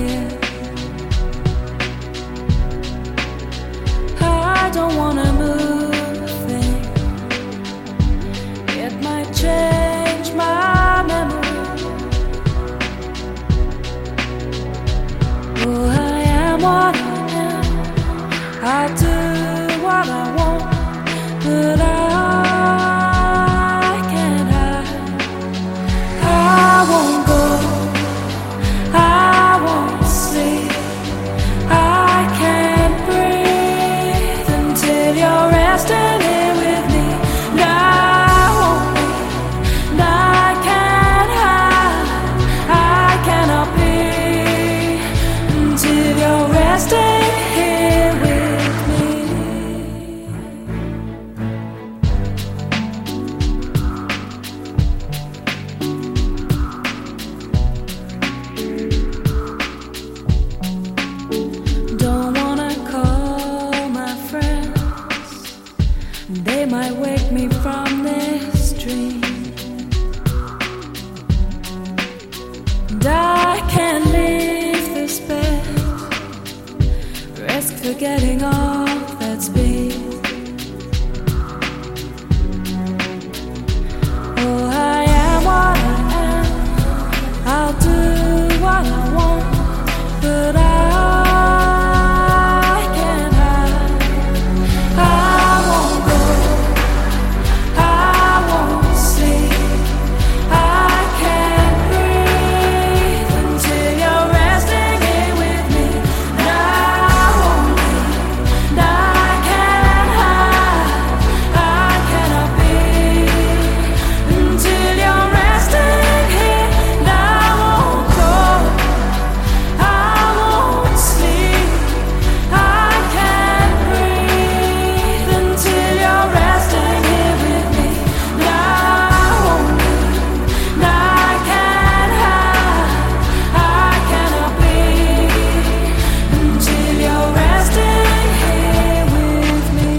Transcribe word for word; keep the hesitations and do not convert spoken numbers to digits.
here. I don't wanna move things. It might change my memory. Oh, I am what I am. I'll do what I want, but I can't hide. I won't go, I won't sleep. I can't breathe until you're resting here with me. And I won't leave, and I can't hide. I cannot be until you're resting here with me. Don't wanna call my friends, they might wake me from this dream. And I can't leave this bed, risk forgetting all that's been. Oh, I am what I am. I'll do what I want, but I can't hide. I won't go, I won't sleep. I can't breathe until you're resting here with me. And I won't leave, and I can't hide. I cannot be until you're resting here. And I won't go, I won't sleep. I can't breathe until you're resting here with me. And I won't leave, and I can't hide. I cannot be until you're resting here with me.